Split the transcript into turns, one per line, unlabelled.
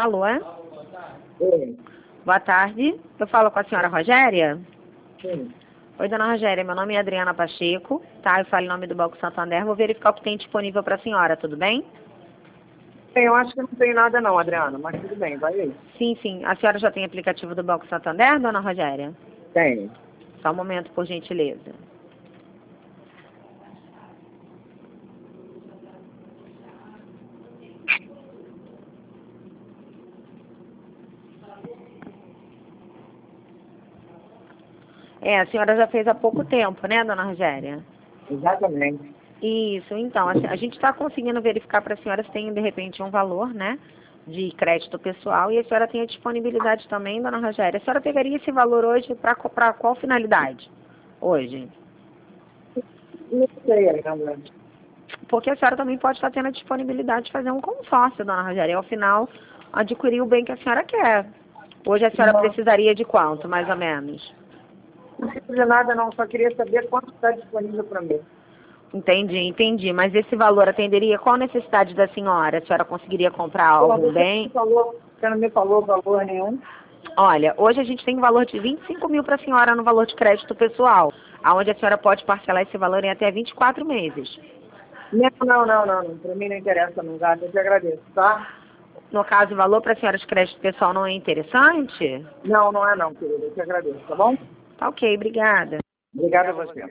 Alô?
Oi.
Boa tarde. Eu falo com a senhora Rogéria?
Sim.
Oi, dona Rogéria. Meu nome é Adriana Pacheco, tá? Eu falo em nome do Banco Santander. Vou verificar o que tem disponível para a senhora, tudo bem?
Eu acho que não tem nada não, Adriana, mas tudo bem, vai aí.
Sim, sim. A senhora já tem aplicativo do Banco Santander, dona Rogéria?
Tem.
Só um momento, por gentileza. A senhora já fez há pouco tempo, né, dona Rogéria?
Exatamente.
Isso, então, a gente está conseguindo verificar para a senhora se tem, de repente, um valor, né, de crédito pessoal, e a senhora tem a disponibilidade também, dona Rogéria. A senhora pegaria esse valor hoje para qual finalidade? Hoje?
Não sei, Adriana.
Porque a senhora também pode estar tendo a disponibilidade de fazer um consórcio, dona Rogéria, e ao final adquirir o bem que a senhora quer. Hoje a senhora
Não,
precisaria de quanto, mais ou menos?
não preciso de nada não, só queria saber quanto está disponível para mim.
Entendi. Mas esse valor atenderia qual necessidade da senhora? A senhora conseguiria comprar algum bem?
Você não me falou valor nenhum?
Olha, hoje a gente tem um valor de 25 mil para a senhora no valor de crédito pessoal, aonde a senhora pode parcelar esse valor em até 24 meses.
Não. Para mim não interessa não, gato. Eu te agradeço, tá?
No caso, o valor para a senhora de crédito pessoal não é interessante?
Não é não, querida. Eu te agradeço, tá bom?
Tá ok, obrigada.
Obrigado a você.